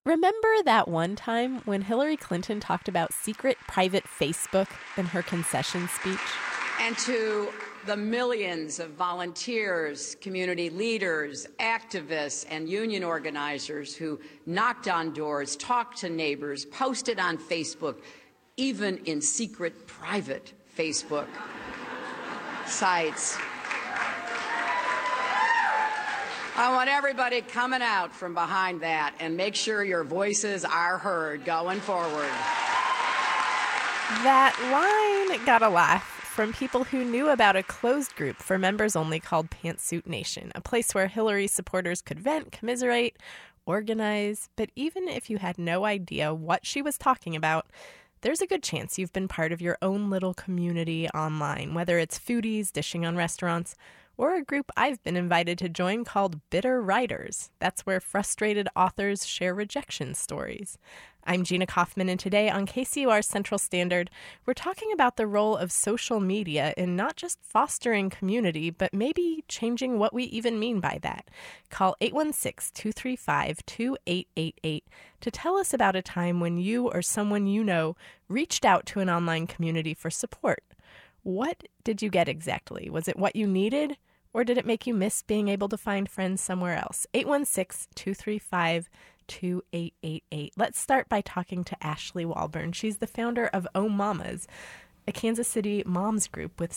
Remember that one time when Hillary Clinton talked about secret private Facebook in her concession speech? And to the millions of volunteers, community leaders, activists, and union organizers who knocked on doors, talked to neighbors, posted on Facebook, even in secret private Facebook sites. I want everybody coming out from behind that and make sure your voices are heard going forward. That line got a laugh from people who knew about a closed group for members only called Pantsuit Nation, a place where Hillary supporters could vent, commiserate, organize. But even if you had no idea what she was talking about, there's a good chance you've been part of your own little community online, whether it's foodies dishing on restaurants or a group I've been invited to join called Bitter Writers. That's where frustrated authors share rejection stories. I'm Gina Kaufman, and today on KCUR Central Standard, we're talking about the role of social media in not just fostering community, but maybe changing what we even mean by that. Call 816-235-2888 to tell us about a time when you or someone you know reached out to an online community for support. What did you get exactly? Was it what you needed, or did it make you miss being able to find friends somewhere else? 816-235-2888. Let's start by talking to Ashley Walburn. She's the founder of Oh Mamas, a Kansas City moms group with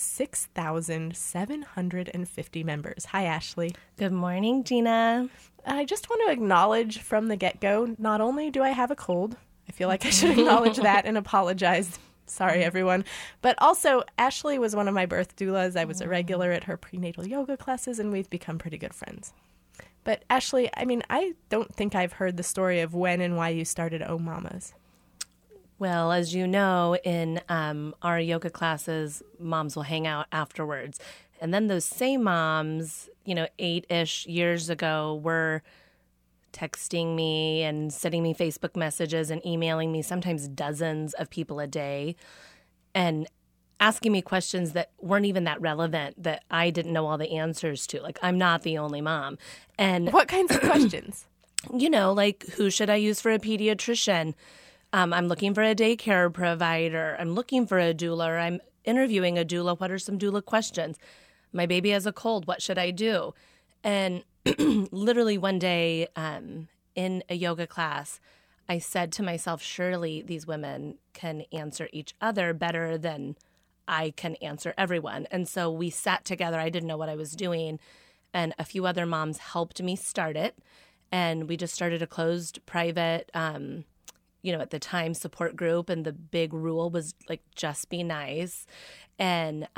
6,750 members. Hi, Ashley. Good morning, Gina. I just want to acknowledge from the get-go, not only do I have a cold, I feel like I should acknowledge that and apologize. Sorry, everyone. But also, Ashley was one of my birth doulas. I was a regular at her prenatal yoga classes, and we've become pretty good friends. But Ashley, I don't think I've heard the story of when and why you started Oh Mamas. Well, as you know, in our yoga classes, moms will hang out afterwards. And then those same moms, 8-ish years ago, were texting me and sending me Facebook messages and emailing me, sometimes dozens of people a day, and asking me questions that weren't even that relevant, that I didn't know all the answers to. Like, I'm not the only mom. And what kinds of questions? Like, who should I use for a pediatrician? I'm looking for a daycare provider. I'm looking for a doula, or I'm interviewing a doula. What are some doula questions? My baby has a cold. What should I do? And literally one day in a yoga class, I said to myself, surely these women can answer each other better than I can answer everyone. And so we sat together. I didn't know what I was doing. And a few other moms helped me start it. And we just started a closed private, at the time, support group. And the big rule was, like, just be nice. And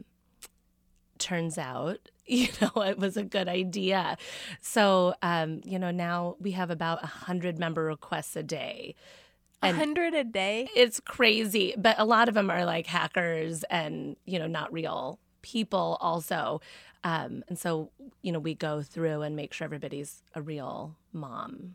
turns out, it was a good idea. So, now we have about 100 member requests a day. 100 a day? It's crazy. But a lot of them are like hackers and, not real people also. And so, we go through and make sure everybody's a real mom.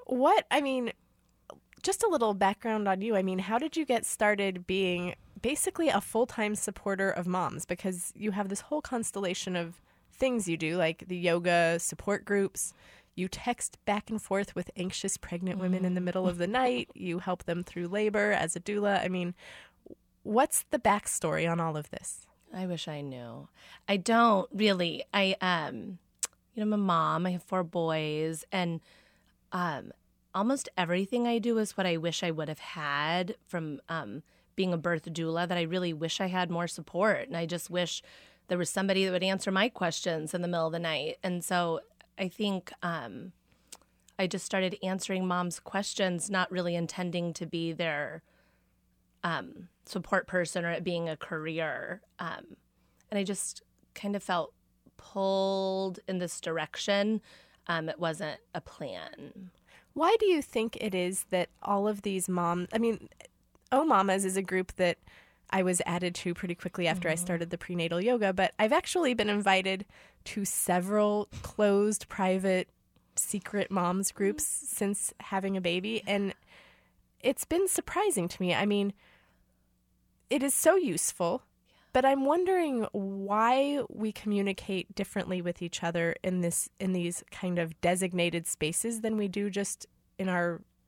Just a little background on you. How did you get started being basically a full-time supporter of moms? Because you have this whole constellation of things you do, like the yoga support groups. You text back and forth with anxious pregnant women in the middle of the night. You help them through labor as a doula. What's the backstory on all of this? I wish I knew. I don't really. I'm a mom. I have 4 boys, and almost everything I do is what I wish I would have had from being a birth doula, that I really wish I had more support. And I just wish there was somebody that would answer my questions in the middle of the night. And so I think I just started answering moms' questions, not really intending to be their support person or it being a career. And I just kind of felt pulled in this direction. It wasn't a plan. Why do you think it is that all of these moms, Oh Mamas is a group that I was added to pretty quickly after I started the prenatal yoga, but I've actually been invited to several closed, private, secret moms groups since having a baby, and it's been surprising to me. It is so useful, but I'm wondering why we communicate differently with each other in these kind of designated spaces than we do just in our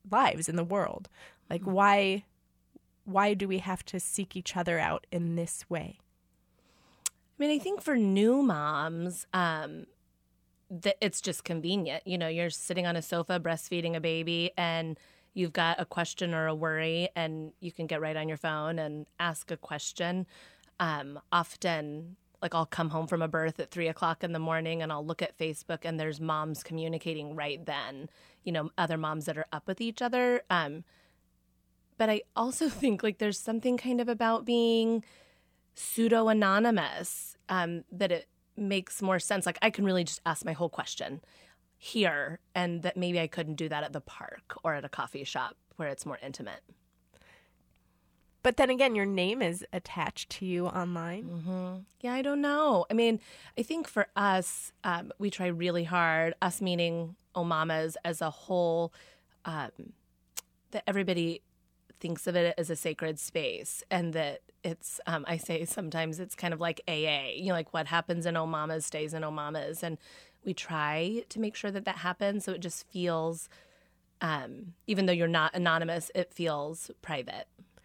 lives in the world. Like, why do we have to seek each other out in this way? I mean, I think for new moms, it's just convenient. You know, you're sitting on a sofa breastfeeding a baby and you've got a question or a worry and you can get right on your phone and ask a question. Often, like, I'll come home from a birth at 3:00 in the morning and I'll look at Facebook and there's moms communicating right then, you know, other moms that are up with each other. But I also think, like, there's something kind of about being pseudo-anonymous that it makes more sense. Like, I can really just ask my whole question here, and that maybe I couldn't do that at the park or at a coffee shop where it's more intimate. But then again, your name is attached to you online. Mm-hmm. Yeah, I don't know. I mean, I think for us, we try really hard, us meaning Omamas as a whole, that everybody thinks of it as a sacred space, and that it's, I say sometimes it's kind of like AA, you know, like what happens in Omamas stays in Omamas. And we try to make sure that that happens. So it just feels, even though you're not anonymous, it feels private.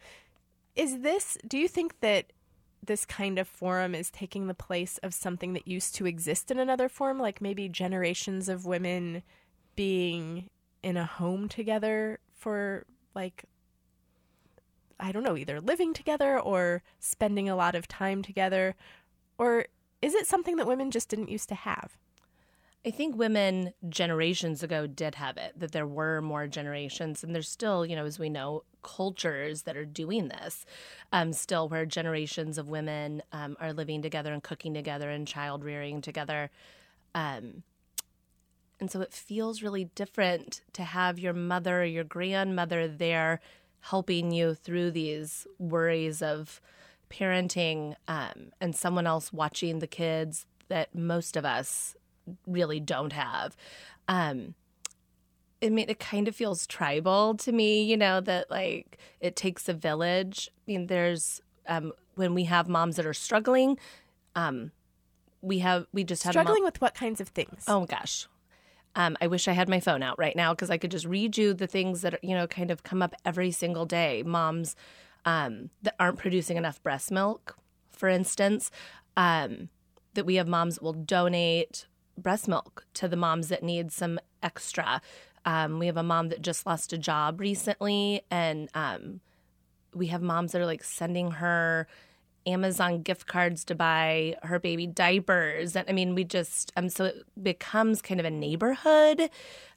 Do you think that this kind of forum is taking the place of something that used to exist in another form, like maybe generations of women being in a home together for, like, I don't know, either living together or spending a lot of time together? Or is it something that women just didn't used to have? I think women generations ago did have it, that there were more generations. And there's still, you know, as we know, cultures that are doing this still, where generations of women are living together and cooking together and child rearing together. And so it feels really different to have your mother or your grandmother there helping you through these worries of parenting, and someone else watching the kids that most of us really don't have. I mean, it kind of feels tribal to me, you know, that, like, it takes a village. I mean, there's when we have moms that are struggling, we just had struggling with what kinds of things? Oh gosh. I wish I had my phone out right now because I could just read you the things that, you know, kind of come up every single day. Moms that aren't producing enough breast milk, for instance, that we have moms that will donate breast milk to the moms that need some extra. We have a mom that just lost a job recently, and we have moms that are, like, sending her Amazon gift cards to buy her baby diapers. And I mean, we just, so it becomes kind of a neighborhood.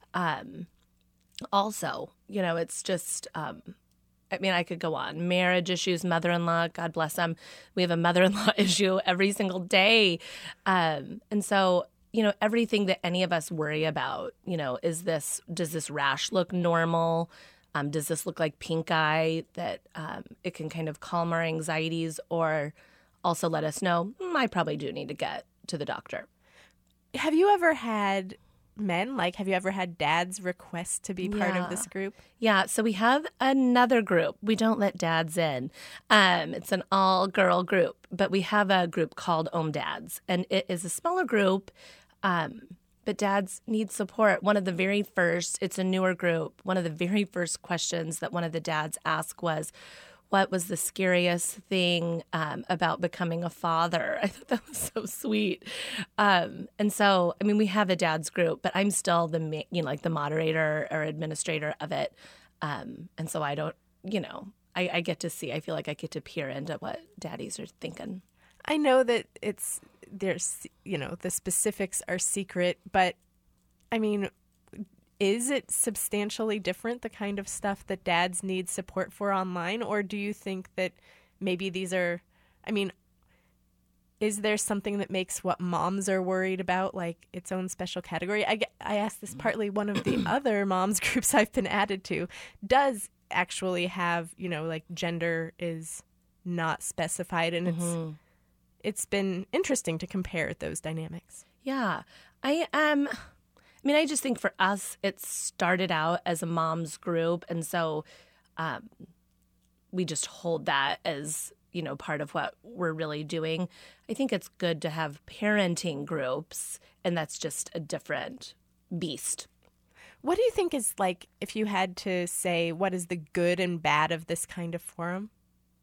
Also, you know, it's just, I mean, I could go on. Marriage issues, mother-in-law, God bless them. We have a mother-in-law issue every single day. And so, you know, everything that any of us worry about, you know, does this rash look normal? Does this look like pink eye, that it can kind of calm our anxieties, or also let us know, I probably do need to get to the doctor. Have you ever had have you ever had dads request to be part of this group? Yeah, so we have another group. We don't let dads in. It's an all-girl group, but we have a group called Dads, and it is a smaller group. But dads need support. It's a newer group. One of the very first questions that one of the dads asked was, what was the scariest thing about becoming a father? I thought that was so sweet. And so, I mean, we have a dad's group, but I'm still the moderator or administrator of it. And so I don't, you know, I get to see, I feel like I get to peer into what daddies are thinking. I know that there's, you know, the specifics are secret, but I mean, is it substantially different, the kind of stuff that dads need support for online? Or do you think that maybe these are, I mean, is there something that makes what moms are worried about, like, its own special category? I asked this partly, one of the other moms groups I've been added to does actually have, you know, like, gender is not specified, and it's been interesting to compare those dynamics. Yeah. I just think for us, it started out as a mom's group. And so we just hold that as, you know, part of what we're really doing. I think it's good to have parenting groups, and that's just a different beast. What do you think is, like, if you had to say, what is the good and bad of this kind of forum?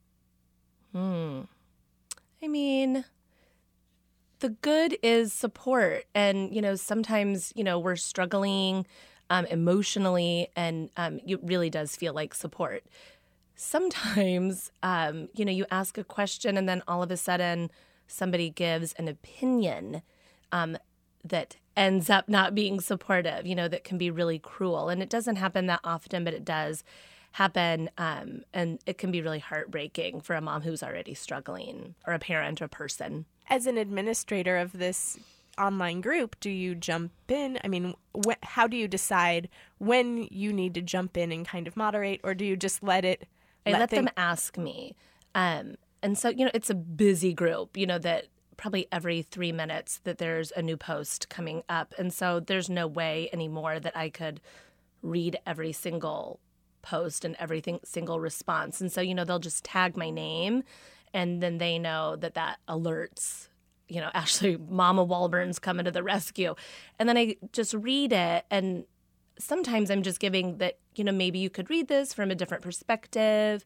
I mean, the good is support. And, sometimes, we're struggling emotionally, and it really does feel like support. Sometimes, you ask a question and then all of a sudden somebody gives an opinion that ends up not being supportive, that can be really cruel. And it doesn't happen that often, but it does happen. And it can be really heartbreaking for a mom who's already struggling, or a parent or person. As an administrator of this online group, do you jump in? I mean, how do you decide when you need to jump in and kind of moderate, or do you just let it? I let them ask me. And so, it's a busy group, that probably every 3 minutes that there's a new post coming up. And so there's no way anymore that I could read every single post and every single response. And so, they'll just tag my name, and then they know that alerts, Ashley, Mama Walburn's coming to the rescue. And then I just read it, and sometimes I'm just giving that, maybe you could read this from a different perspective,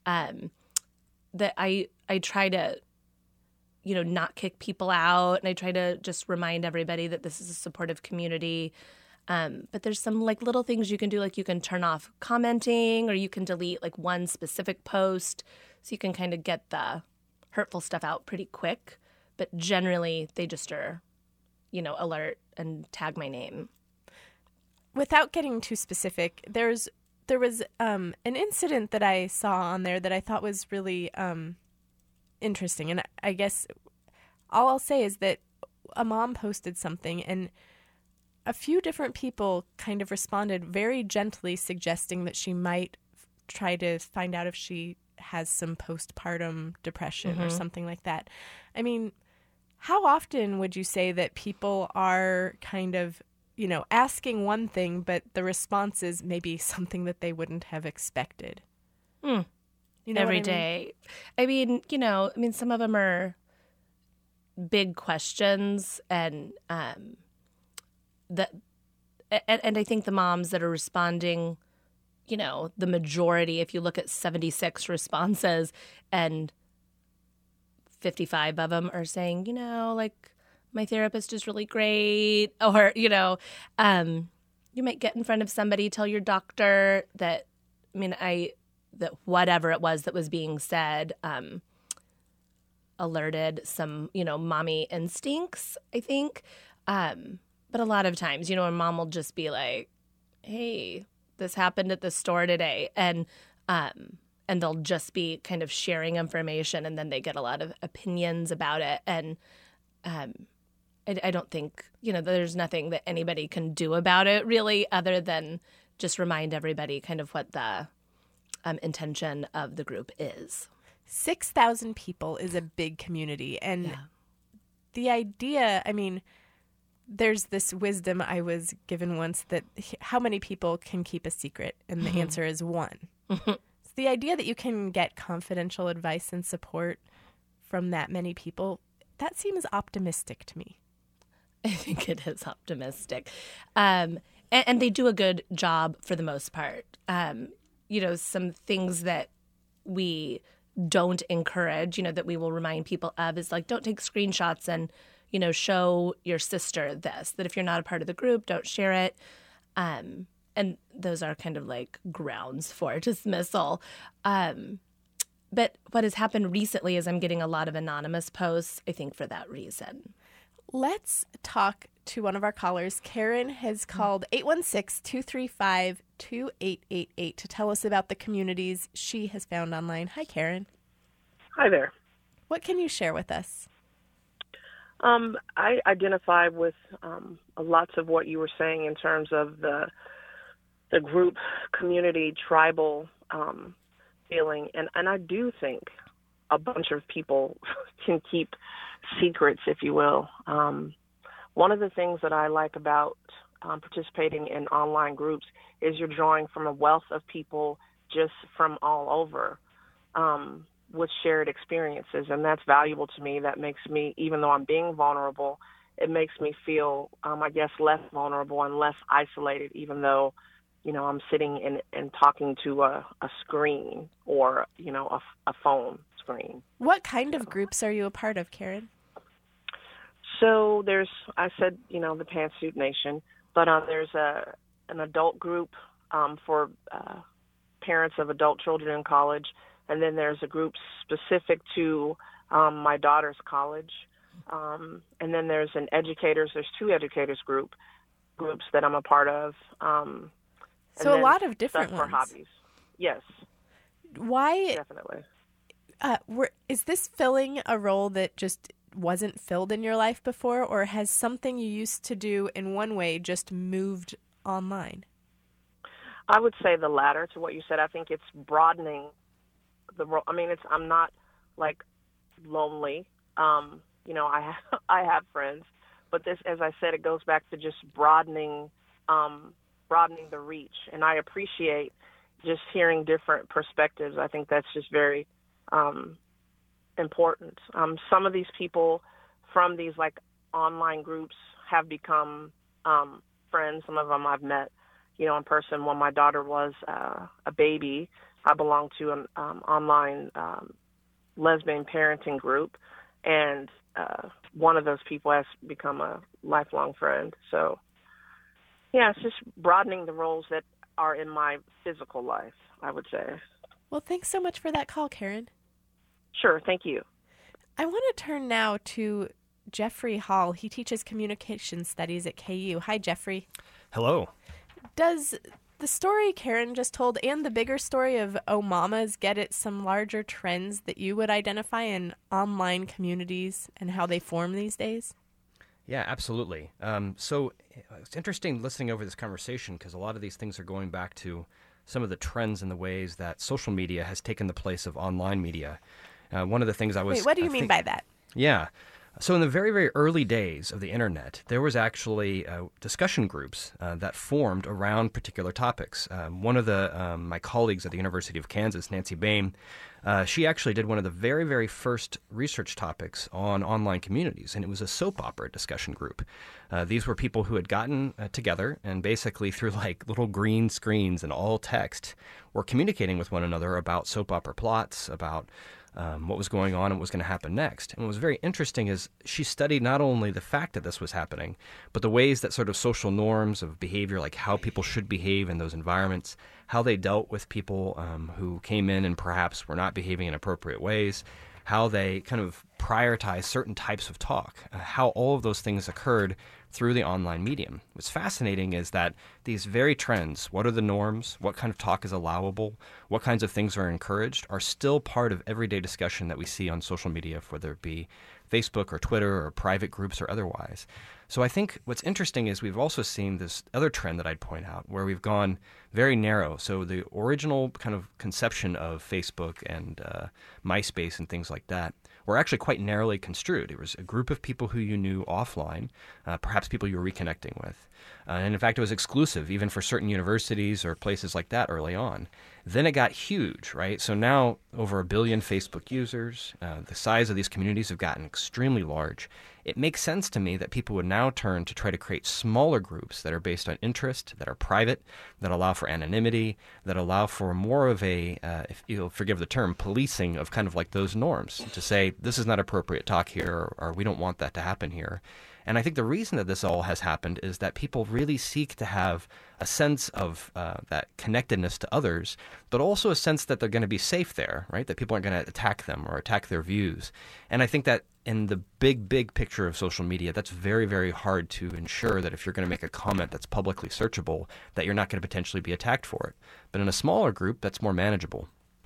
that I try to, not kick people out. And I try to just remind everybody that this is a supportive community. But there's some little things you can do, like you can turn off commenting, or you can delete one specific post, so you can kind of get the hurtful stuff out pretty quick. But generally they just are, alert and tag my name. Without getting too specific, there was an incident that I saw on there that I thought was really interesting. And I guess all I'll say is that a mom posted something, and a few different people kind of responded very gently, suggesting that she might try to find out if she has some postpartum depression or something like that. I mean, how often would you say that people are kind of, asking one thing, but the response is maybe something that they wouldn't have expected? Every day. I mean, some of them are big questions, and and I think the moms that are responding, the majority, if you look at 76 responses, and 55 of them are saying, my therapist is really great, or, you might get in front of somebody, tell your doctor that, that whatever it was that was being said alerted some, mommy instincts, I think. But a lot of times, a mom will just be like, hey, this happened at the store today. And they'll just be kind of sharing information, and then they get a lot of opinions about it. And I don't think, there's nothing that anybody can do about it really, other than just remind everybody kind of what the intention of the group is. 6,000 people is a big community. And the idea, there's this wisdom I was given once that how many people can keep a secret? And the answer is one. So the idea that you can get confidential advice and support from that many people, that seems optimistic to me. I think it is optimistic. And they do a good job for the most part. Some things that we don't encourage, that we will remind people of is don't take screenshots and, show your sister this, that if you're not a part of the group, don't share it. And those are kind of grounds for dismissal. But what has happened recently is I'm getting a lot of anonymous posts, I think, for that reason. Let's talk to one of our callers. Karen has called 816-235-2888 to tell us about the communities she has found online. Hi, Karen. Hi there. What can you share with us? I identify with lots of what you were saying in terms of the group, community, tribal feeling. And I do think a bunch of people can keep secrets, if you will. One of the things that I like about participating in online groups is you're drawing from a wealth of people just from all over with shared experiences. And that's valuable to me. That makes me, even though I'm being vulnerable, it makes me feel, I guess, less vulnerable and less isolated, even though, I'm sitting and talking to a screen or, a phone screen. What kind of groups are you a part of, Karen? So I said, the Pantsuit Nation, but there's an adult group for parents of adult children in college, and then there's a group specific to my daughter's college, and then there's there's two educators groups that I'm a part of. So a lot of different ones. For hobbies. Yes. Why? Definitely. Is this filling a role that just wasn't filled in your life before, or has something you used to do in one way just moved online? I would say the latter to what you said. I think it's broadening the role. I mean, I'm not like lonely. I have friends, but this, as I said, it goes back to just broadening the reach. And I appreciate just hearing different perspectives. I think that's just very important. Some of these people from these like online groups have become friends. Some of them I've met, in person. When my daughter was a baby, I belonged to an online lesbian parenting group, and one of those people has become a lifelong friend. So, yeah, it's just broadening the roles that are in my physical life, I would say. Well, thanks so much for that call, Karen. Sure, thank you. I want to turn now to Jeffrey Hall. He teaches communication studies at KU. Hi, Jeffrey. Hello. Does the story Karen just told and the bigger story of Oh Mamas get at some larger trends that you would identify in online communities and how they form these days? Yeah, absolutely. So it's interesting listening over this conversation because a lot of these things are going back to some of the trends and the ways that social media has taken the place of online media. One of the things Wait, what do you mean by that? Yeah. So in the very, very early days of the internet, there was actually discussion groups that formed around particular topics. One of my colleagues at the University of Kansas, Nancy Bain, she actually did one of the very, very first research topics on online communities, and it was a soap opera discussion group. These were people who had gotten together and basically through like little green screens and all text were communicating with one another about soap opera plots, about what was going on and what was going to happen next. And what was very interesting is she studied not only the fact that this was happening, but the ways that sort of social norms of behavior, like how people should behave in those environments, how they dealt with people who came in and perhaps were not behaving in appropriate ways, how they kind of prioritized certain types of talk, how all of those things occurred through the online medium. What's fascinating is that these very trends, what are the norms, what kind of talk is allowable, what kinds of things are encouraged, are still part of everyday discussion that we see on social media, whether it be Facebook or Twitter or private groups or otherwise. So I think what's interesting is we've also seen this other trend that I'd point out where we've gone very narrow. So the original kind of conception of Facebook and MySpace and things like that were actually quite narrowly construed. It was a group of people who you knew offline, perhaps people you were reconnecting with. And in fact, it was exclusive even for certain universities or places like that early on. Then it got huge, right? So now over 1 billion Facebook users, the size of these communities have gotten extremely large. It makes sense to me that people would now turn to try to create smaller groups that are based on interest, that are private, that allow for anonymity, that allow for more of a, if you'll forgive the term, policing of kind of like those norms to say, this is not appropriate talk here, or we don't want that to happen here. And I think the reason that this all has happened is that people really seek to have a sense of that connectedness to others, but also a sense that they're going to be safe there, right? That people aren't going to attack them or attack their views. And I think that in the big, big picture of social media, that's very, very hard to ensure that if you're going to make a comment that's publicly searchable, that you're not going to potentially be attacked for it. But in a smaller group, that's more manageable.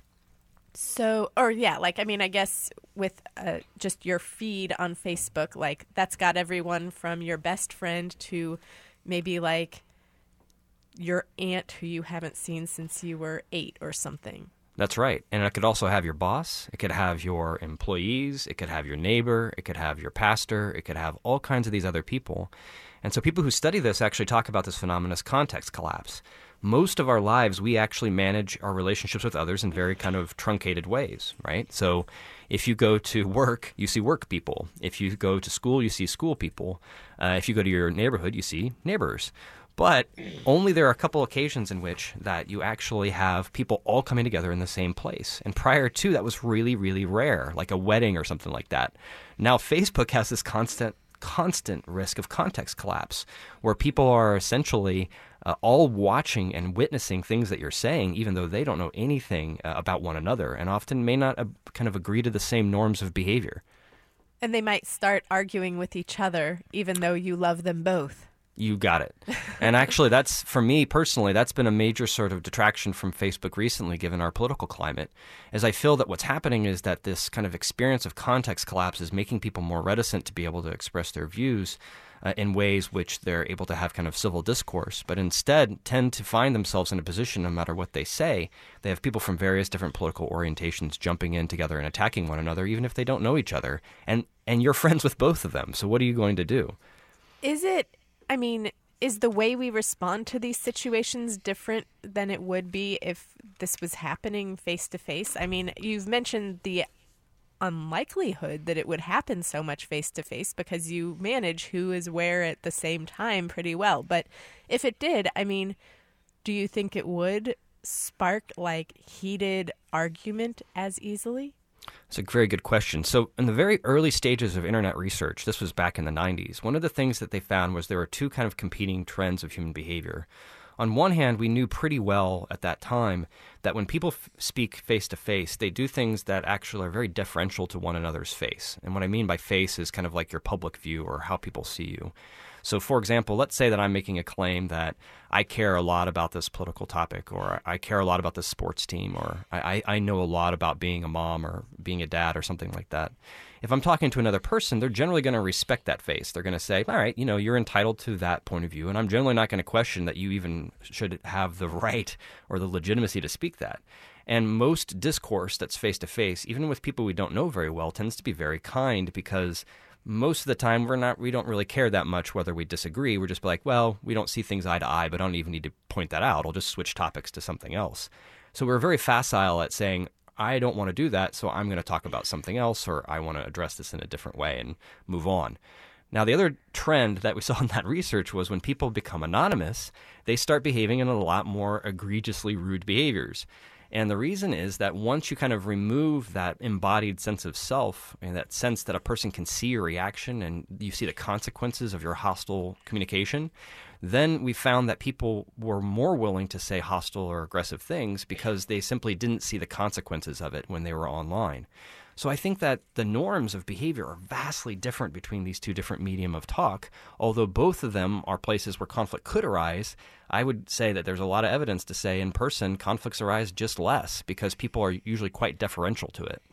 So, or yeah, like, I mean, I guess with just your feed on Facebook, like that's got everyone from your best friend to maybe like your aunt who you haven't seen since you were 8 or something. That's right. And it could also have your boss. It could have your employees. It could have your neighbor. It could have your pastor. It could have all kinds of these other people. And so people who study this actually talk about this phenomenon as context collapse. most of our lives, we actually manage our relationships with others in very kind of truncated ways, right? So if you go to work, you see work people. If you go to school, you see school people. If you go to your neighborhood, you see neighbors. But only there are a couple occasions in which that you actually have people all coming together in the same place. And prior to that was really, really rare, like a wedding or something like that. Now Facebook has this constant risk of context collapse, where people are essentially all watching and witnessing things that you're saying, even though they don't know anything about one another, and often may not kind of agree to the same norms of behavior. And they might start arguing with each other, even though you love them both. You got it. And actually, that's, for me personally, that's been a major sort of detraction from Facebook recently, given our political climate, as I feel that what's happening is that this kind of experience of context collapse is making people more reticent to be able to express their views in ways which they're able to have kind of civil discourse, but instead tend to find themselves in a position, no matter what they say, they have people from various different political orientations jumping in together and attacking one another, even if they don't know each other. And you're friends with both of them. So what are you going to do? Is the way we respond to these situations different than it would be if this was happening face to face? I mean, you've mentioned the unlikelihood that it would happen so much face to face because you manage who is where at the same time pretty well. But if it did, do you think it would spark like heated argument as easily? It's a very good question. So in the very early stages of internet research, this was back in the 90s, one of the things that they found was there were two kind of competing trends of human behavior. On one hand, we knew pretty well at that time that when people speak face-to-face, they do things that actually are very deferential to one another's face. And what I mean by face is kind of like your public view or how people see you. So, for example, let's say that I'm making a claim that I care a lot about this political topic, or I care a lot about this sports team, or I know a lot about being a mom or being a dad or something like that. If I'm talking to another person, they're generally going to respect that face. They're going to say, all right, you're entitled to that point of view, and I'm generally not going to question that you even should have the right or the legitimacy to speak that. And most discourse that's face-to-face, even with people we don't know very well, tends to be very kind because most of the time we don't really care that much whether we disagree. We're just like, well, we don't see things eye to eye, but I don't even need to point that out. I'll just switch topics to something else. So we're very facile at saying, I don't want to do that, so I'm going to talk about something else, or I want to address this in a different way and move on. Now, the other trend that we saw in that research was when people become anonymous, they start behaving in a lot more egregiously rude behaviors. And the reason is that once you kind of remove that embodied sense of self, and that sense that a person can see your reaction and you see the consequences of your hostile communication, then we found that people were more willing to say hostile or aggressive things because they simply didn't see the consequences of it when they were online. So I think that the norms of behavior are vastly different between these two different medium of talk. Although both of them are places where conflict could arise, I would say that there's a lot of evidence to say in person conflicts arise just less because people are usually quite deferential to it.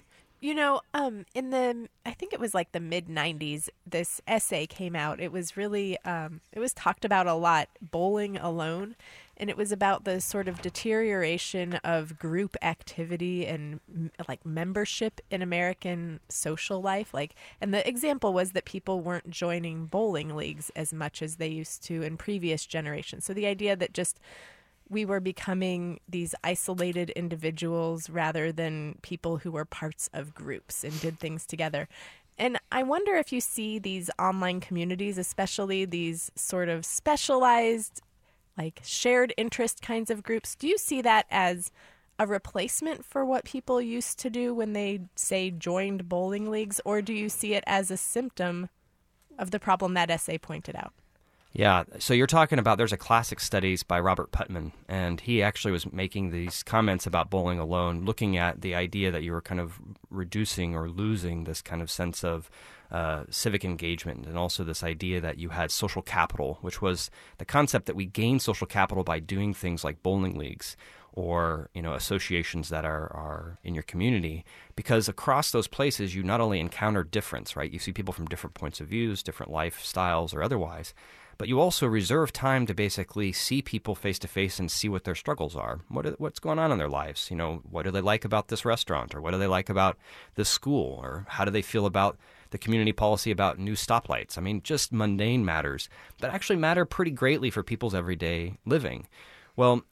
I think it was like the mid-90s, this essay came out. It was really, it was talked about a lot, Bowling Alone. And it was about the sort of deterioration of group activity and like membership in American social life. And the example was that people weren't joining bowling leagues as much as they used to in previous generations. So the idea that just we were becoming these isolated individuals rather than people who were parts of groups and did things together. And I wonder if you see these online communities, especially these sort of specialized like shared interest kinds of groups, do you see that as a replacement for what people used to do when they, say, joined bowling leagues, or do you see it as a symptom of the problem that essay pointed out? Yeah, so you're talking about, there's a classic studies by Robert Putnam, and he actually was making these comments about Bowling Alone, looking at the idea that you were kind of reducing or losing this kind of sense of civic engagement, and also this idea that you had social capital, which was the concept that we gain social capital by doing things like bowling leagues or associations that are in your community, because across those places you not only encounter difference, right? You see people from different points of views, different lifestyles or otherwise, but you also reserve time to basically see people face to face and see what their struggles are. What's going on in their lives? What do they like about this restaurant, or what do they like about this school, or how do they feel about the community policy about new stoplights? I mean, just mundane matters that actually matter pretty greatly for people's everyday living. Well,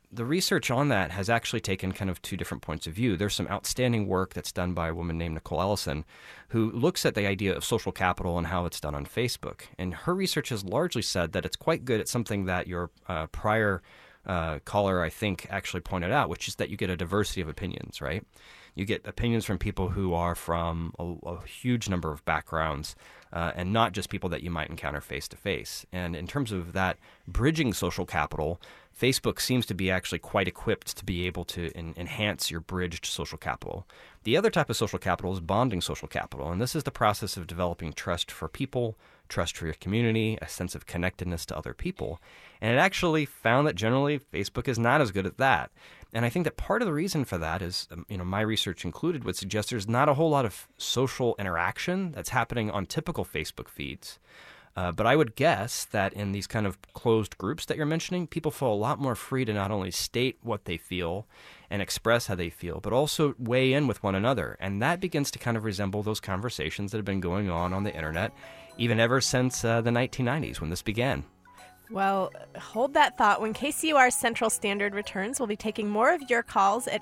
the research on that has actually taken kind of two different points of view. There's some outstanding work that's done by a woman named Nicole Ellison, who looks at the idea of social capital and how it's done on Facebook. And her research has largely said that it's quite good at something that your prior caller, I think, actually pointed out, which is that you get a diversity of opinions, right? You get opinions from people who are from a huge number of backgrounds, and not just people that you might encounter face-to-face. And in terms of that bridging social capital, Facebook seems to be actually quite equipped to be able to enhance your bridged social capital. The other type of social capital is bonding social capital, and this is the process of developing trust for people, trust for your community, a sense of connectedness to other people. And it actually found that generally Facebook is not as good at that. And I think that part of the reason for that is, my research included would suggest there's not a whole lot of social interaction that's happening on typical Facebook feeds. But I would guess that in these kind of closed groups that you're mentioning, people feel a lot more free to not only state what they feel and express how they feel, but also weigh in with one another. And that begins to kind of resemble those conversations that have been going on the internet, even ever since the 1990s when this began. Well, hold that thought. When KCUR Central Standard returns, we'll be taking more of your calls at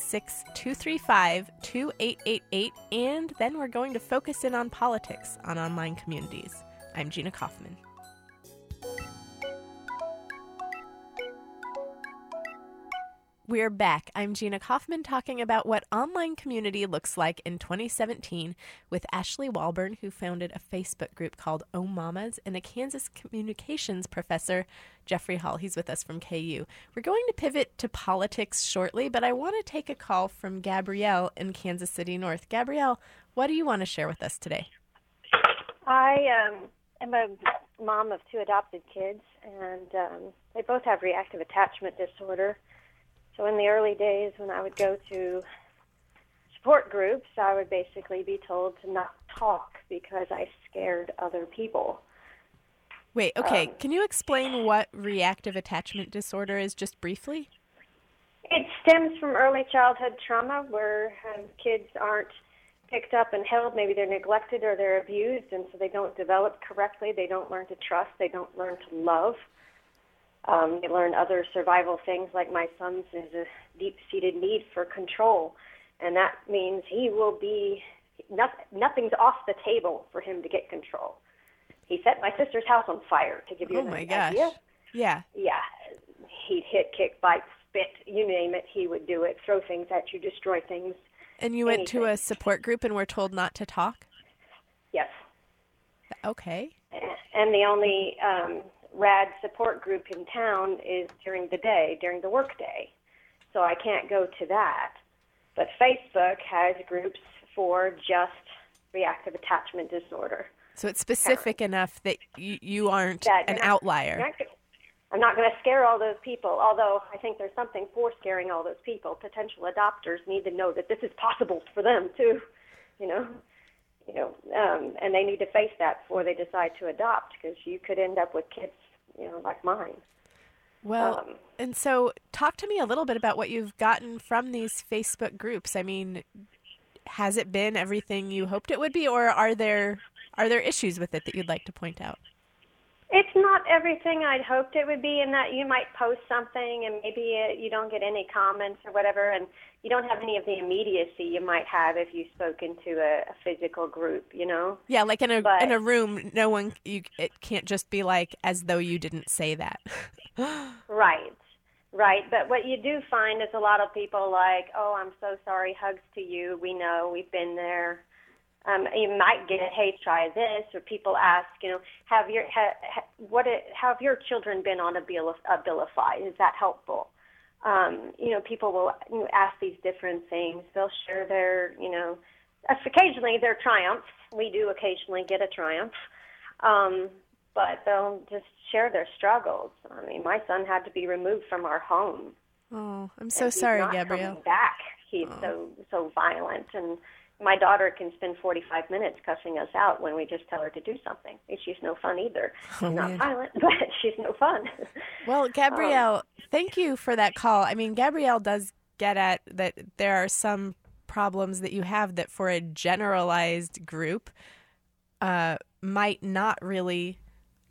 816-235-2888, and then we're going to focus in on politics on online communities. I'm Gina Kaufman. We're back. I'm Gina Kaufman talking about what online community looks like in 2017 with Ashley Walburn, who founded a Facebook group called Oh Mamas, and a Kansas communications professor, Jeffrey Hall. He's with us from KU. We're going to pivot to politics shortly, but I want to take a call from Gabrielle in Kansas City North. Gabrielle, what do you want to share with us today? I am a mom of two adopted kids, and they both have reactive attachment disorder. So in the early days when I would go to support groups, I would basically be told to not talk because I scared other people. Wait, okay. Can you explain what reactive attachment disorder is just briefly? It stems from early childhood trauma where kids aren't picked up and held. Maybe they're neglected or they're abused, and so they don't develop correctly. They don't learn to trust. They don't learn to love. They learn other survival things, like my son's is a deep-seated need for control, and that means he will be, nothing's off the table for him to get control. He set my sister's house on fire, to give you an idea. Oh, my gosh. Yeah. Yeah. He'd hit, kick, bite, spit, you name it, he would do it, throw things at you, destroy things. And you went to a support group and were told not to talk? Yes. Okay. And the only rad support group in town is during the day, during the work day. So I can't go to that. But Facebook has groups for just reactive attachment disorder. So it's specific enough that you aren't an outlier. I'm not going to scare all those people, although I think there's something for scaring all those people. Potential adopters need to know that this is possible for them too, and they need to face that before they decide to adopt, because you could end up with kids, like mine. Well, and so talk to me a little bit about what you've gotten from these Facebook groups. I mean, has it been everything you hoped it would be, or are there issues with it that you'd like to point out? It's not everything I'd hoped it would be, in that you might post something and maybe you don't get any comments or whatever, and you don't have any of the immediacy you might have if you spoke into a physical group, Yeah, like in a room, it can't just be like as though you didn't say that. Right. But what you do find is a lot of people like, oh, I'm so sorry, hugs to you, we know, we've been there. You might get, hey, try this, or people ask, how have your children been on Abilify? Is that helpful? People will ask these different things. They'll share their, occasionally their triumphs. We do occasionally get a triumph, but they'll just share their struggles. I mean, my son had to be removed from our home. Oh, I'm so sorry, Gabrielle. He's not coming back. He's so violent, and my daughter can spend 45 minutes cussing us out when we just tell her to do something. She's no fun either. She's not violent, but she's no fun. Well, Gabrielle, thank you for that call. I mean, Gabrielle does get at that there are some problems that you have that for a generalized group might not really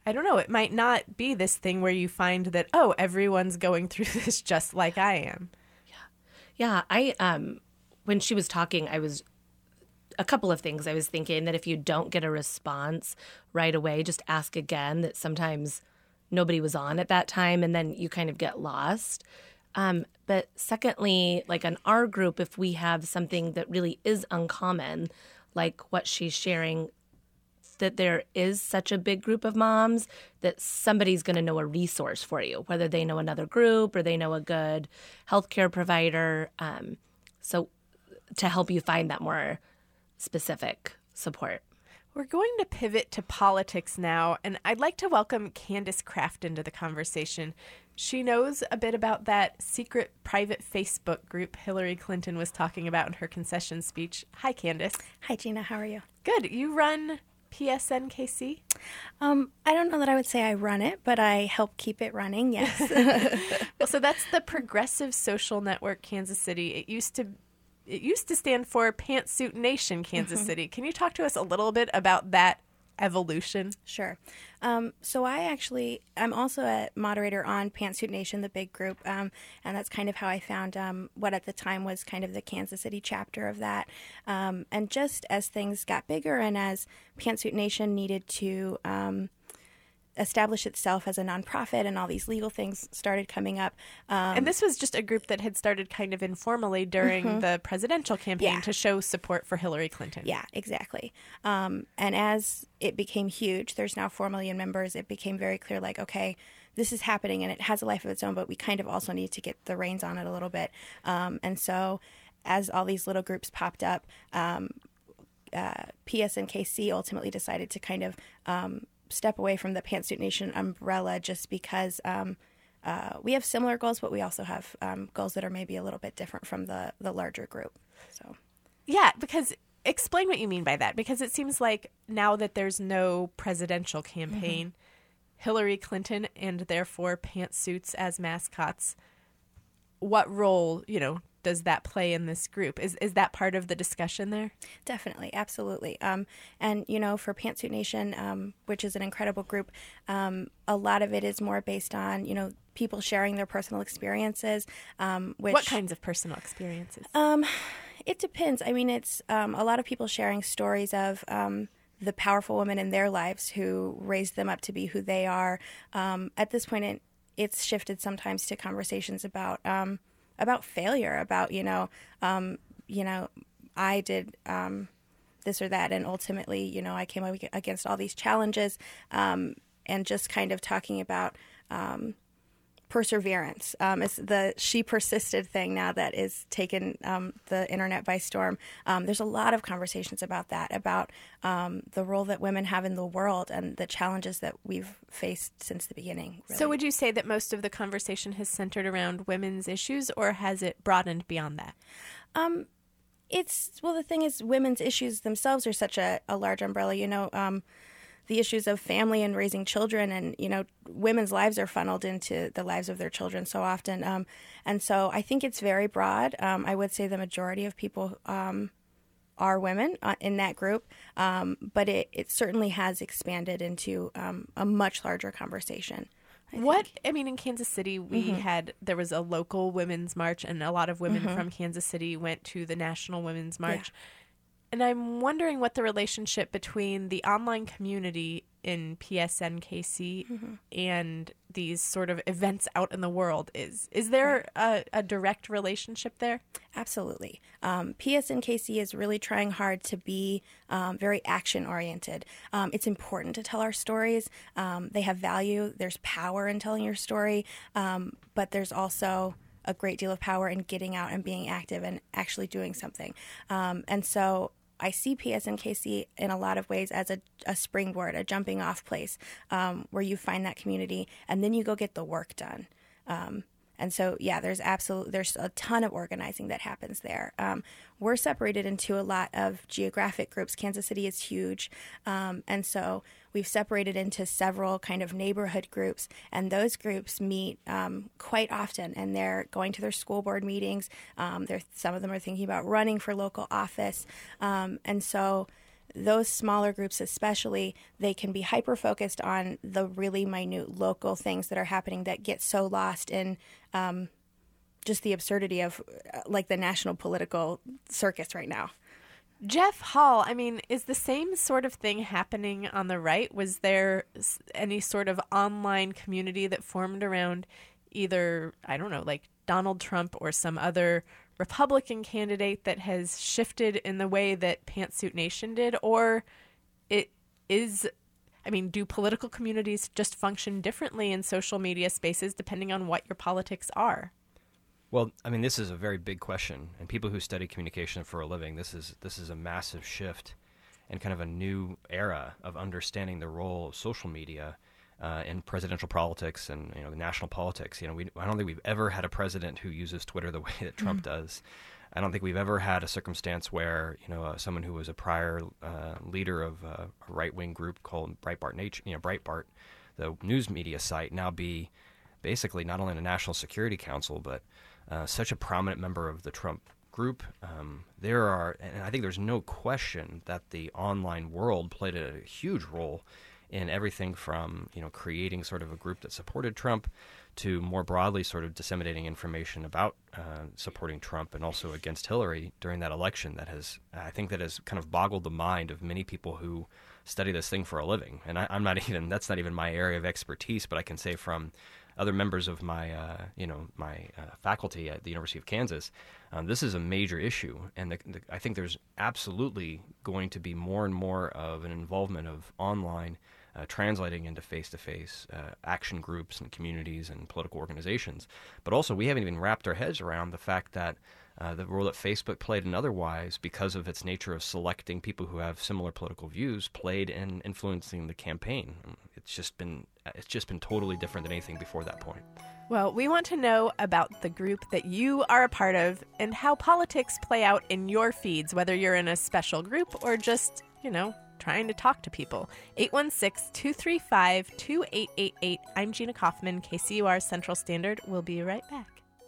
I don't know, it might not be this thing where you find that, oh, everyone's going through this just like I am. Yeah, when she was talking, a couple of things. I was thinking that if you don't get a response right away, just ask again, that sometimes nobody was on at that time and then you kind of get lost. But secondly, like in our group, if we have something that really is uncommon, like what she's sharing, that there is such a big group of moms that somebody's going to know a resource for you, whether they know another group or they know a good healthcare provider. So to help you find that more specific support. We're going to pivot to politics now, and I'd like to welcome Candace Craft into the conversation. She knows a bit about that secret private Facebook group Hillary Clinton was talking about in her concession speech. Hi, Candace. Hi, Gina. How are you? Good. You run PSNKC? I don't know that I would say I run it, but I help keep it running, yes. Well, so that's the Progressive Social Network Kansas City. It used to stand for Pantsuit Nation Kansas City. Can you talk to us a little bit about that evolution? Sure. So I'm also a moderator on Pantsuit Nation, the big group, and that's kind of how I found what at the time was kind of the Kansas City chapter of that. And just as things got bigger and as Pantsuit Nation needed to establish itself as a nonprofit and all these legal things started coming up. And this was just a group that had started kind of informally during the presidential campaign to show support for Hillary Clinton. Yeah, exactly. And as it became huge, there's now 4 million members, it became very clear, like, okay, this is happening and it has a life of its own, but we kind of also need to get the reins on it a little bit. And so as all these little groups popped up, PSNKC ultimately decided to kind of step away from the Pantsuit Nation umbrella just because we have similar goals, but we also have goals that are maybe a little bit different from the larger group. So, yeah, because explain what you mean by that, because it seems like now that there's no presidential campaign, Hillary Clinton and therefore pantsuits as mascots, what role, does that play in this group? Is that part of the discussion there? Definitely, absolutely. And, for Pantsuit Nation, which is an incredible group, a lot of it is more based on, people sharing their personal experiences. What kinds of personal experiences? It depends. I mean, it's a lot of people sharing stories of the powerful women in their lives who raised them up to be who they are. At this point, it's shifted sometimes to conversations about failure, about, I did this or that, and ultimately, I came up against all these challenges, and just kind of talking about perseverance. It's the she persisted thing now that is taken the internet by storm. There's a lot of conversations about that, about the role that women have in the world and the challenges that we've faced since the beginning. Really. So would you say that most of the conversation has centered around women's issues, or has it broadened beyond that? The thing is, women's issues themselves are such a large umbrella, the issues of family and raising children, and women's lives are funneled into the lives of their children so often, and so I think it's very broad. I would say the majority of people are women in that group, but it certainly has expanded into a much larger conversation. In Kansas City, there was a local women's march, and a lot of women from Kansas City went to the National Women's March. Yeah. And I'm wondering what the relationship between the online community in PSNKC and these sort of events out in the world is. Is there a direct relationship there? Absolutely. PSNKC is really trying hard to be very action-oriented. It's important to tell our stories. They have value. There's power in telling your story, but there's also a great deal of power in getting out and being active and actually doing something. And so I see PSNKC in a lot of ways as a springboard, a jumping off place where you find that community and then you go get the work done. And so, there's a ton of organizing that happens there. We're separated into a lot of geographic groups. Kansas City is huge. And so we've separated into several kind of neighborhood groups, and those groups meet quite often, and they're going to their school board meetings. Some of them are thinking about running for local office. And so those smaller groups especially, they can be hyper-focused on the really minute local things that are happening that get so lost in just the absurdity of like the national political circus right now. Jeff Hall, I mean, is the same sort of thing happening on the right? Was there any sort of online community that formed around either, I don't know, like Donald Trump or some other Republican candidate that has shifted in the way that Pantsuit Nation did? Or do political communities just function differently in social media spaces depending on what your politics are? Well, I mean, this is a very big question, and people who study communication for a living, this is a massive shift and kind of a new era of understanding the role of social media in presidential politics and national politics. I don't think we've ever had a president who uses Twitter the way that Trump does. I don't think we've ever had a circumstance where someone who was a prior leader of a right-wing group called Breitbart, the news media site, now be basically not only in the National Security Council but such a prominent member of the Trump group. And I think there's no question that the online world played a huge role in everything from creating sort of a group that supported Trump to more broadly sort of disseminating information about supporting Trump and also against Hillary during that election. I think that has kind of boggled the mind of many people who study this thing for a living. And that's not even my area of expertise, but I can say from other members of my faculty at the University of Kansas, this is a major issue, and I think there's absolutely going to be more and more of an involvement of online translating into face-to-face action groups and communities and political organizations. But also, we haven't even wrapped our heads around the fact that the role that Facebook played and otherwise, because of its nature of selecting people who have similar political views, played in influencing the campaign. It's just been totally different than anything before that point. Well, we want to know about the group that you are a part of and how politics play out in your feeds, whether you're in a special group or just, trying to talk to people. 816-235-2888. I'm Gina Kaufman, KCUR Central Standard. We'll be right back.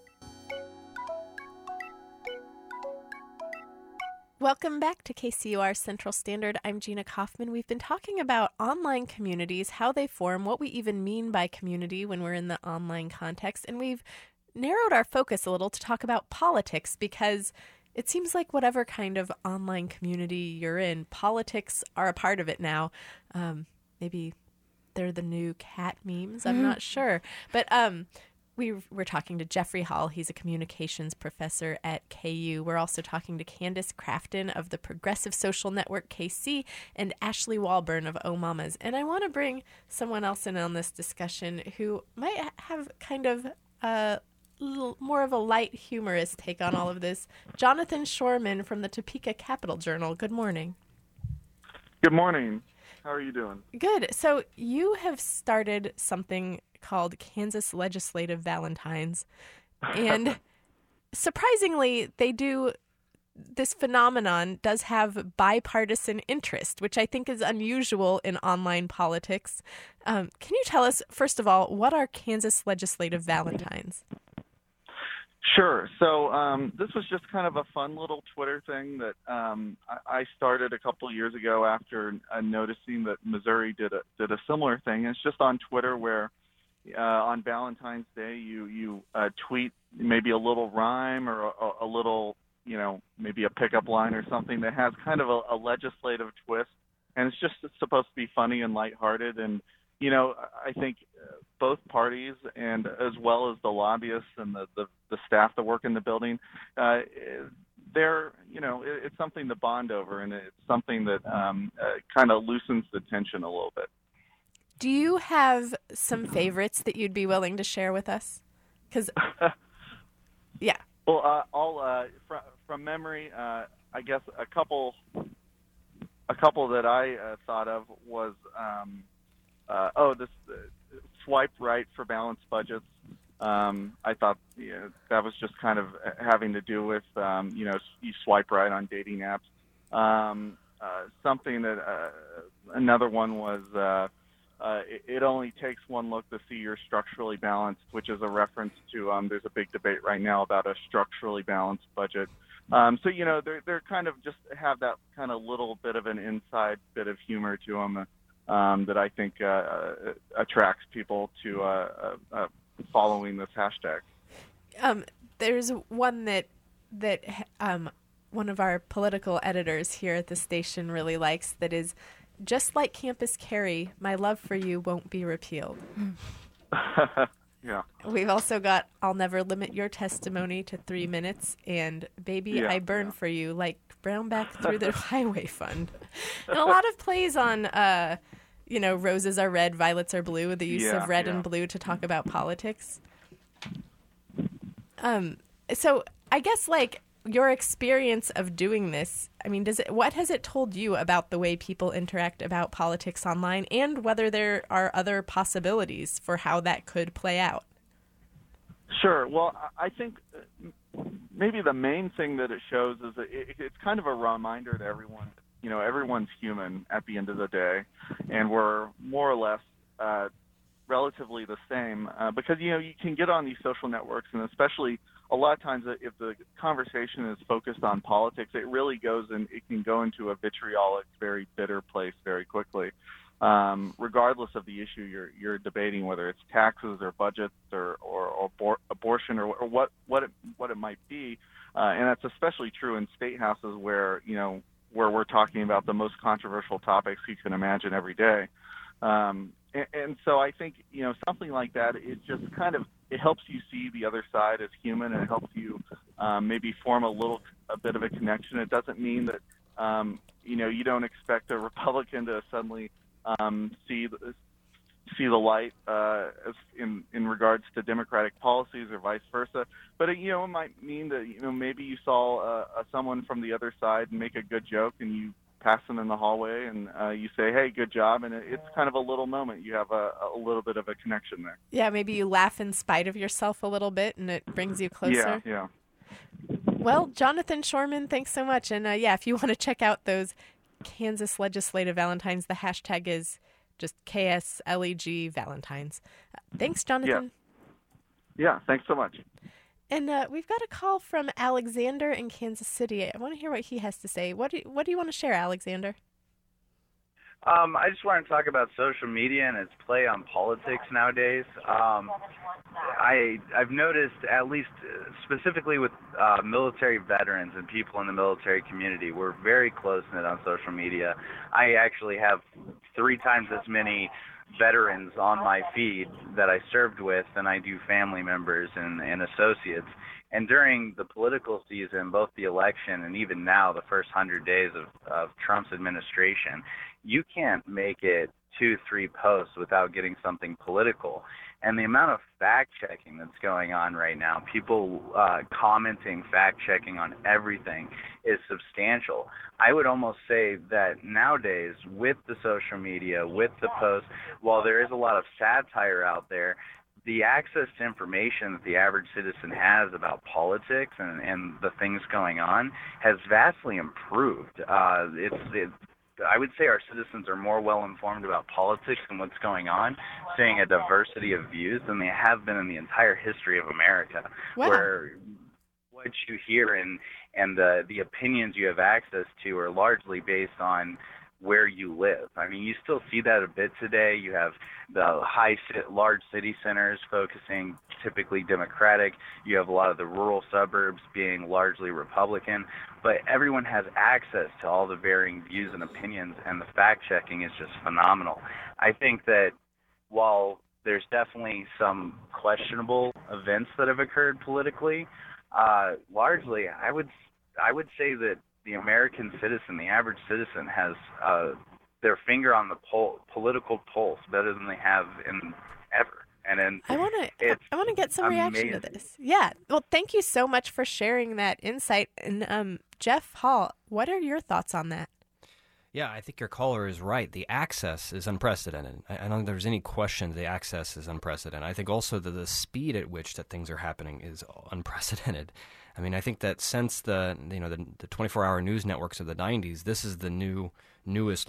Welcome back to KCUR Central Standard. I'm Gina Kaufman. We've been talking about online communities, how they form, what we even mean by community when we're in the online context, and we've narrowed our focus a little to talk about politics because it seems like whatever kind of online community you're in, politics are a part of it now. Maybe they're the new cat memes. I'm not sure. But we're talking to Jeffrey Hall. He's a communications professor at KU. We're also talking to Candace Crafton of the Progressive Social Network KC and Ashley Walburn of Oh Mamas. And I want to bring someone else in on this discussion who might have kind of more of a light, humorous take on all of this. Jonathan Shorman from the Topeka Capital Journal. Good morning. Good morning. How are you doing? Good. So you have started something called Kansas Legislative Valentines. And surprisingly, this phenomenon does have bipartisan interest, which I think is unusual in online politics. Can you tell us, first of all, what are Kansas Legislative Valentines? Sure. So this was just kind of a fun little Twitter thing that I started a couple of years ago after noticing that Missouri did a similar thing. It's just on Twitter where on Valentine's Day you tweet maybe a little rhyme or a little, maybe a pickup line or something that has kind of a legislative twist, and it's supposed to be funny and lighthearted. And I think both parties, and as well as the lobbyists and the staff that work in the building, it's something to bond over, and it's something that kind of loosens the tension a little bit. Do you have some favorites that you'd be willing to share with us? Because, yeah. Well, from memory, I guess a couple that I thought of was this swipe right for balanced budgets. I thought that was just kind of having to do with you swipe right on dating apps. Something that another one was it only takes one look to see you're structurally balanced, which is a reference to there's a big debate right now about a structurally balanced budget. So, you know, they're kind of just have that kind of little bit of an inside bit of humor to them that I think attracts people to following this hashtag. There's one that one of our political editors here at the station really likes, that is, just like Campus Carry, my love for you won't be repealed. Yeah. We've also got I'll never limit your testimony to 3 minutes, and baby, I burn for you like Brownback through the highway fund. And a lot of plays on, roses are red, violets are blue, the use of red and blue to talk about politics. So I guess, like, your experience of doing this, I mean, what has it told you about the way people interact about politics online, and whether there are other possibilities for how that could play out? Sure. Well, I think maybe the main thing that it shows is that it's kind of a reminder to everyone, you know, everyone's human at the end of the day, and we're more or less relatively the same because, you know, you can get on these social networks, and especially a lot of times if the conversation is focused on politics, it really goes and it can go into a vitriolic, very bitter place very quickly, regardless of the issue you're debating, whether it's taxes or budgets or abortion or what it might be. And that's especially true in state houses where we're talking about the most controversial topics you can imagine every day. And so I think, you know, something like that, it just kind of, it helps you see the other side as human, and it helps you maybe form a bit of a connection. It doesn't mean that, you don't expect a Republican to suddenly see the light in regards to Democratic policies or vice versa. But, it might mean that, maybe you saw someone from the other side make a good joke, and you pass them in the hallway, and you say, hey, good job, and it's kind of a little moment. You have a little bit of a connection there. Yeah, maybe you laugh in spite of yourself a little bit, and it brings you closer. Yeah. Well, Jonathan Shorman, thanks so much. And if you want to check out those Kansas Legislative Valentines, the hashtag is just KSLEG Valentines. Thanks, Jonathan. Yeah, thanks so much. And we've got a call from Alexander in Kansas City. I want to hear what he has to say. What do you want to share, Alexander? I just want to talk about social media and its play on politics nowadays. I've noticed, at least specifically with military veterans and people in the military community, we're very close-knit on social media. I actually have 3 times as many veterans on my feed that I served with than I do family members and associates. And during the political season, both the election and even now, the first 100 days of Trump's administration, you can't make it 2-3 posts without getting something political. And the amount of fact-checking that's going on right now, people commenting, fact-checking on everything, is substantial. I would almost say that nowadays, with the social media, with the posts, while there is a lot of satire out there, the access to information that the average citizen has about politics and the things going on has vastly improved. I would say our citizens are more well-informed about politics and what's going on, seeing a diversity of views than they have been in the entire history of America, where what you hear and the opinions you have access to are largely based on where you live. I mean, you still see that a bit today. You have the large city centers focusing typically Democratic. You have a lot of the rural suburbs being largely Republican. But everyone has access to all the varying views and opinions, and the fact-checking is just phenomenal. I think that while there's definitely some questionable events that have occurred politically, largely I would say that the American citizen, the average citizen, has their finger on the political pulse better than they have in ever. And I want to get some reaction to this. Yeah. Well, thank you so much for sharing that insight. And Jeff Hall, what are your thoughts on that? Yeah, I think your caller is right. The access is unprecedented. I don't think there's any question the access is unprecedented. I think also that the speed at which that things are happening is unprecedented. I mean, I think that since the 24-hour news networks of the 90s, this is the newest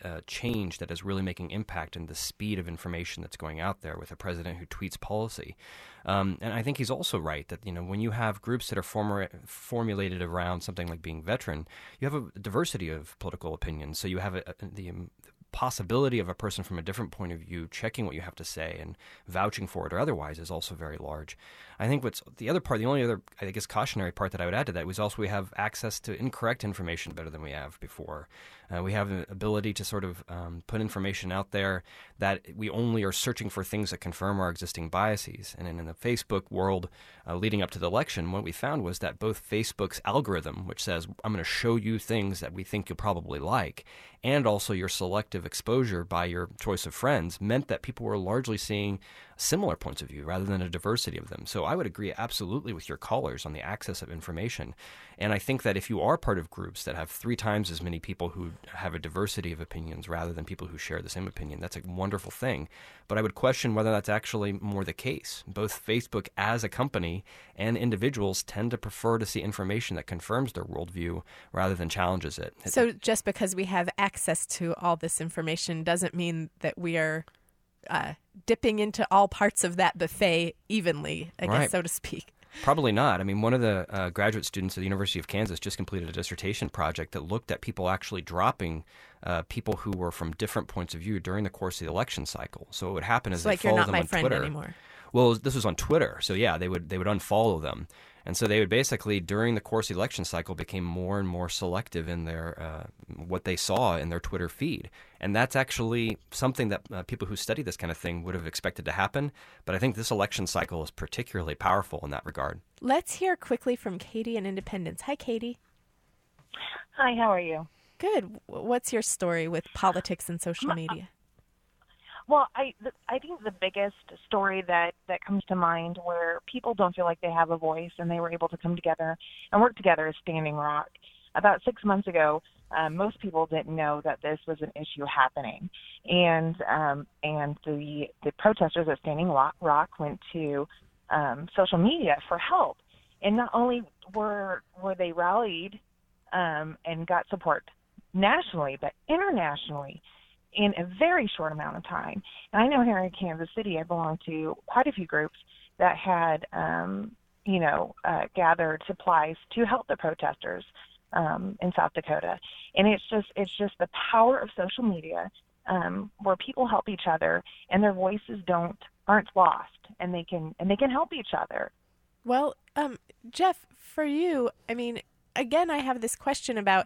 change that is really making impact in the speed of information that's going out there with a president who tweets policy. And I think he's also right that, when you have groups that are formulated around something like being veteran, you have a diversity of political opinions. So you have the possibility of a person from a different point of view checking what you have to say and vouching for it or otherwise is also very large. I think the only other, I guess, cautionary part that I would add to that was also we have access to incorrect information better than we have before. We have the ability to sort of put information out there that we only are searching for things that confirm our existing biases. And in the Facebook world leading up to the election, what we found was that both Facebook's algorithm, which says, I'm going to show you things that we think you'll probably like, and also your selective exposure by your choice of friends, meant that people were largely seeing similar points of view rather than a diversity of them. So I would agree absolutely with your callers on the access of information. And I think that if you are part of groups that have 3 times as many people who have a diversity of opinions rather than people who share the same opinion, that's a wonderful thing. But I would question whether that's actually more the case. Both Facebook as a company and individuals tend to prefer to see information that confirms their worldview rather than challenges it. So just because we have access to all this information doesn't mean that we are dipping into all parts of that buffet evenly, I guess, so to speak. Probably not. I mean, one of the graduate students at the University of Kansas just completed a dissertation project that looked at people actually dropping people who were from different points of view during the course of the election cycle. So what would happen is they follow them on Twitter. You're not my friend anymore. Well, this was on Twitter. So yeah, they would unfollow them. And so they would basically, during the course of the election cycle, became more and more selective in their what they saw in their Twitter feed. And that's actually something that people who study this kind of thing would have expected to happen. But I think this election cycle is particularly powerful in that regard. Let's hear quickly from Katie in Independence. Hi, Katie. Hi, how are you? Good. What's your story with politics and social media? Well, I think the biggest story that comes to mind where people don't feel like they have a voice and they were able to come together and work together is Standing Rock. About 6 months ago, most people didn't know that this was an issue happening, and the protesters at Standing Rock went to social media for help, and not only were they rallied and got support nationally, but internationally in a very short amount of time. And I know here in Kansas City, I belong to quite a few groups that had, gathered supplies to help the protesters in South Dakota. And it's just the power of social media, where people help each other and their voices aren't lost, and they can help each other. Well, Jeff, for you, I mean, again, I have this question about,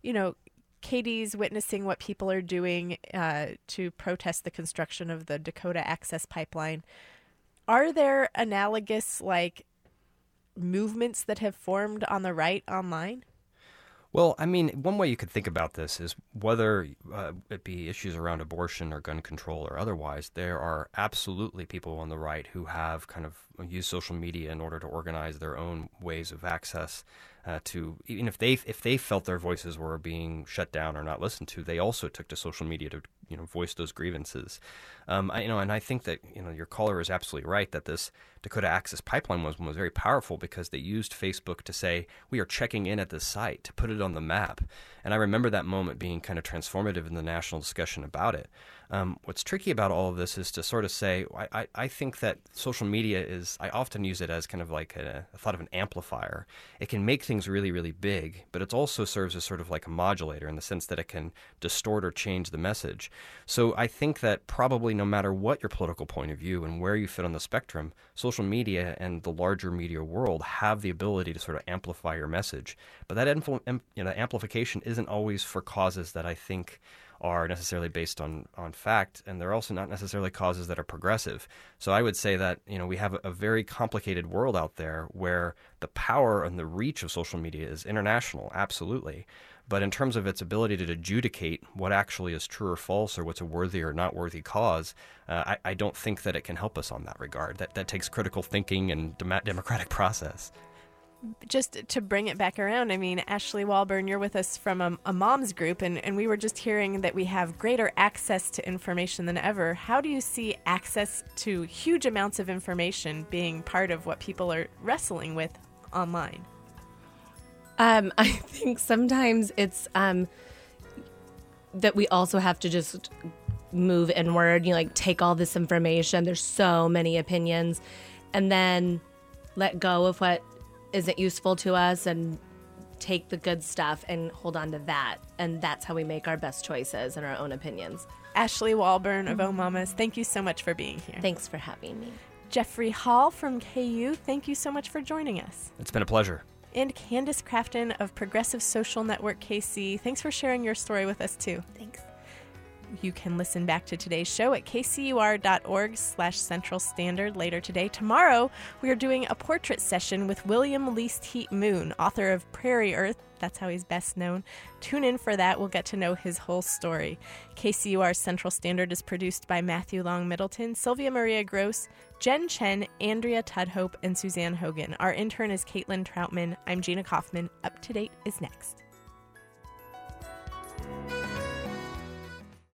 Katie's witnessing what people are doing to protest the construction of the Dakota Access Pipeline. Are there analogous, movements that have formed on the right online? Well, I mean, one way you could think about this is whether it be issues around abortion or gun control or otherwise, there are absolutely people on the right who have kind of used social media in order to organize their own ways of access to, even if they felt their voices were being shut down or not listened to, they also took to social media to voice those grievances. And I think that your caller is absolutely right that this Dakota Access Pipeline was very powerful because they used Facebook to say, we are checking in at this site, to put it on the map. And I remember that moment being kind of transformative in the national discussion about it. What's tricky about all of this is to sort of say, I think that social media is, I often use it as kind of like a thought of an amplifier. It can make things really, really big, but it also serves as sort of like a modulator in the sense that it can distort or change the message. So I think that probably no matter what your political point of view and where you fit on the spectrum, social media and the larger media world have the ability to sort of amplify your message. But that amplification isn't always for causes that I think are necessarily based on fact, and they're also not necessarily causes that are progressive. So I would say that we have a very complicated world out there where the power and the reach of social media is international, absolutely. But in terms of its ability to adjudicate what actually is true or false or what's a worthy or not worthy cause, I don't think that it can help us on that regard. That takes critical thinking and democratic process. Just to bring it back around, I mean, Ashley Walburn, you're with us from a mom's group, and we were just hearing that we have greater access to information than ever. How do you see access to huge amounts of information being part of what people are wrestling with online? I think sometimes it's that we also have to just move inward, like take all this information. There's so many opinions, and then let go of what isn't useful to us and take the good stuff and hold on to that. And that's how we make our best choices and our own opinions. Ashley Walburn of OMamas, thank you so much for being here. Thanks for having me. Jeffrey Hall from KU, thank you so much for joining us. It's been a pleasure. And Candace Crafton of Progressive Social Network KC, thanks for sharing your story with us too. Thanks. You can listen back to today's show at kcur.org/Central Standard later today. Tomorrow, we are doing a portrait session with William Least Heat Moon, author of Prairie Earth. That's how he's best known. Tune in for that. We'll get to know his whole story. KCUR Central Standard is produced by Matthew Long Middleton, Sylvia Maria Gross, Jen Chen, Andrea Tudhope, and Suzanne Hogan. Our intern is Caitlin Troutman. I'm Gina Kaufman. Up to Date is next.